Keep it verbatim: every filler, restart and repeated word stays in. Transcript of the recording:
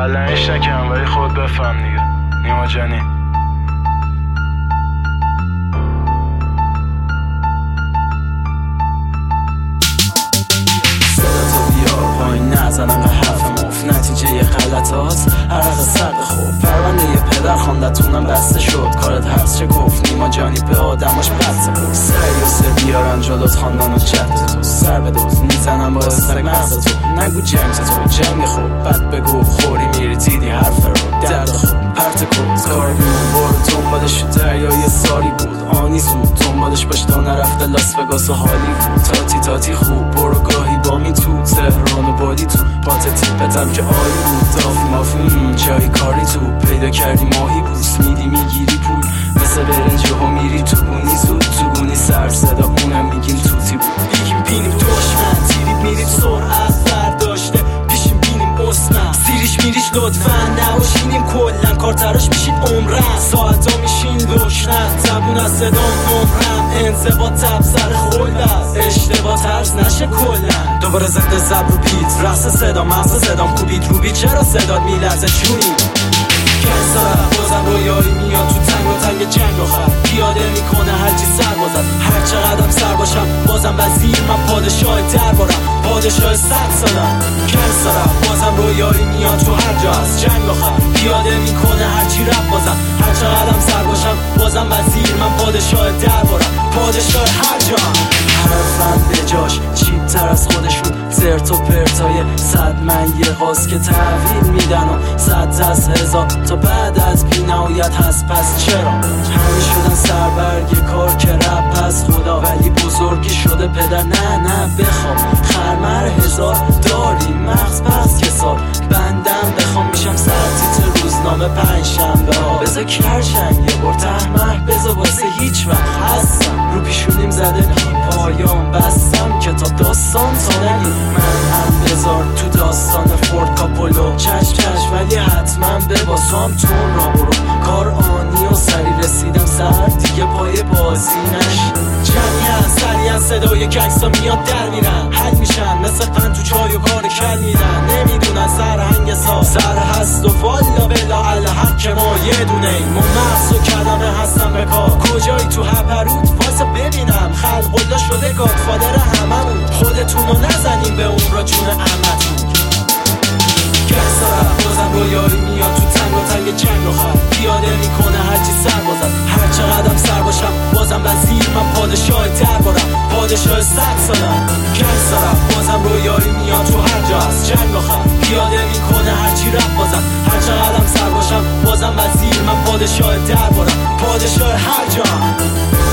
اقلا ایش نکنم ولی خود بفهم دیگه. نیما جانی نزن انقدر حرف مف نتیجه یه غلط هاست عرق سرد خوب پرونده یه پدر خواندتونم بسته شد کارت هست چه گفت نیما جانی به آدماش بسته بود سری و سر بیارن جلوت خاندان و جد تو سر به دوز میزنم با استک مغز تو نگو جنگ تو جنگ خوب بد بگو خوری میری دیدی حرف رو درد خوب پرت کوز کار بیمون برو دنبالش دریای ساری بود آنی زود دنبالش باش تا نرفته لاس وگاس و هالیوود تاتی تاتی خوب برو گاهی با می تو تهران و بادی تو پات تیپتم که آی بود دافی مافی جایی کاری تو پیدا کردی ماهی بوس میدی میگیری پول مثل برنج ها میری تو گونی زود تو گونی سر صدا اونم میگیم توتی بود بگیم بینیم دشمن تیریب میریم سرعت برداشته پیشیم بینیم اسمم سیریش میریش لطفا نباشینیم کلن کارتراش میشین عمرم ساعتا میشین دشنن زبون از صدا نمرم انضباط تب سر خلد است اشتباه ترز نشه کلن دوباره زنده زب رو بیت رقص صدا مغز صدام کوبید رو بیت چرا صداد میلرزه چونی کنسارم بازم رویایی میاد تو تنگ و تنگ جنگ آخر پیاده میکنه هرچی سر بازد هر چقدرم سر باشم بازم وزیر من پادشاه دربارم پادشاه صد سالم کنسارم بازم رویایی میاد تو هر جا از جنگ آخر پیاده میکنه هرچی رب بازم هر چقدرم سر باشم بازم وزیر من پادشاه دربارم پادشاه هر جا حرفم به جاش چیپ تر از خودشون زرت و پرتای صد من یه قاس که تحویل میدن و صد از هزار تا بعد از بی نهایت هست پس چرا همه شدن سربرگ کار که رب پس خدا ولی بزرگی شده پدر نه نه بخوام خرمر هزار داری مغز پس که سال بندم بخوام میشم سرتیت روزنامه پنج شنبه ها بذار کرشنگ یه بار تحمه بذار واسه هیچ وقت هستم رو پیشونیم زده بی پایان بستم کتاب داستان تا نگی من هم بذار تو داستان فورد کاپولو چش چش ولی حتما بباسم تون را برو کار آنی و سری رسیدم سر دیگه پای بازی نش جمعیت سریعا صدای گنگستا میاد در میرن حل میشن مثل قند تو چای و کار کل میدن نمیدونن سرهنگ سا سر هست و والا بلا الحق که ما یه دونه ما مغز و کلمه هستم به کار کجایی تو هپرود واسه ببینم خلق الله شده گادفادر هممون خودتونو نزنیم به اون را جون عمتون کنسارم بازم رویایی میاد تو تنگ و تنگ جنگ آخر پیاده میکنه هرچی سر بازم هر چقدرم سر باشم بازم وزیر من پادشاه دربارم پادشاه صد سالم کنسارم بازم رویایی میاد تو هر جا از جنگ آخر پیاده میکنه هرچی رفت بازم هر چقدرم سر باشم بازم وزیر من پادشاه دربارم پادشاه هر جا